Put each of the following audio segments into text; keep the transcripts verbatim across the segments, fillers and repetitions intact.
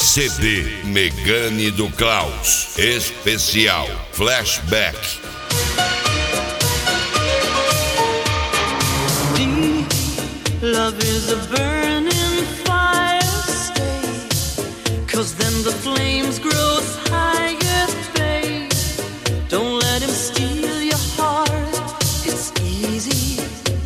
C D Megane do Klaus, especial Flashback. Deep love is a burning fire, stay, 'cause then the flames grow higher, babe. Don't let him steal your heart, it's easy,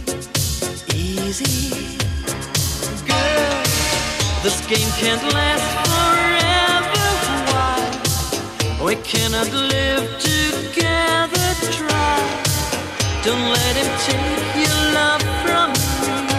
easy. Girl, this game can't last forever, why? We cannot live together, try. Don't let him take your love from me.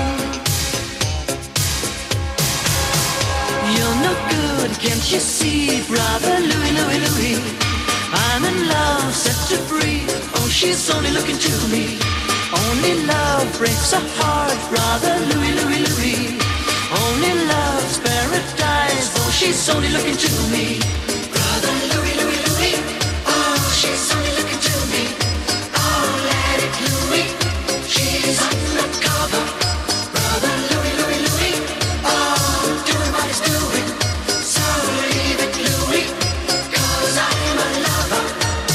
You're no good, can't you see, brother Louie, Louie, Louie? I'm in love, set to free. Oh, she's only looking to me. Only love breaks a heart, brother Louie, Louie, Louie. Only love's paradise. Oh, she's only looking to me. Brother Louie, Louie, Louie. Oh, she's only looking to me. Oh, let it Louie. She's undercover. Brother Louie, Louie, Louie. Oh, doing what he's doing. So leave it Louie, 'cause I'm a lover.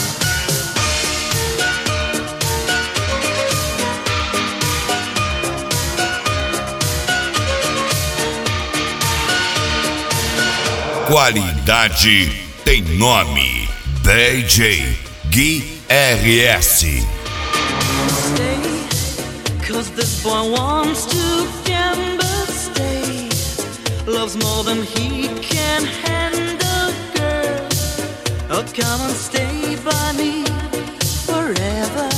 Qualidade tem nome. D J Gui R S. Stay, 'cause this boy wants to gamble, stay. Loves more than he can handle, girl. Oh, come and stay by me forever,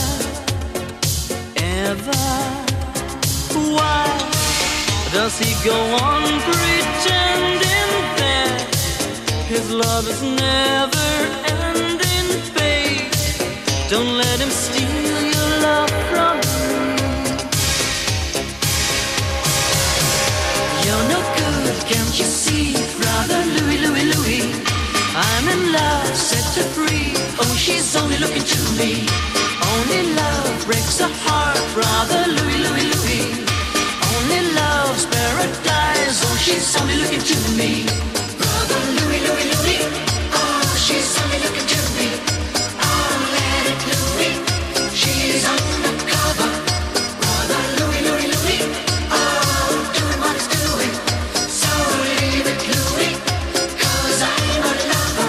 ever. Why does he go on pretending that his love is never ending, babe? Don't let him steal your love from me. You're no good, can't you see, brother Louie, Louie, Louie? I'm in love, set her free. Oh, she's only looking to me. Only love breaks a heart, brother Louie, Louie, Louie. Only love's paradise. Oh, she's only looking to me. Brother Louie, Louie, Louie. Oh, she's only looking to me. Oh, let it Louie. She's undercover. Brother Louie, Louie, Louie. Oh, doing what he's doing. So leave it Louie, 'cause I'm a lover.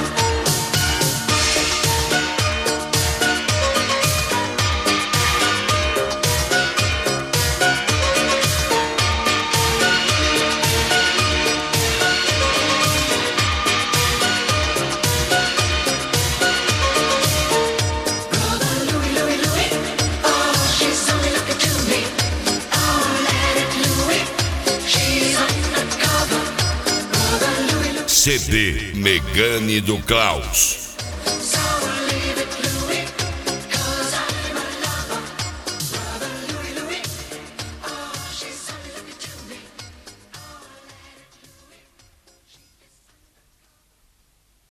C D Megane do Klaus.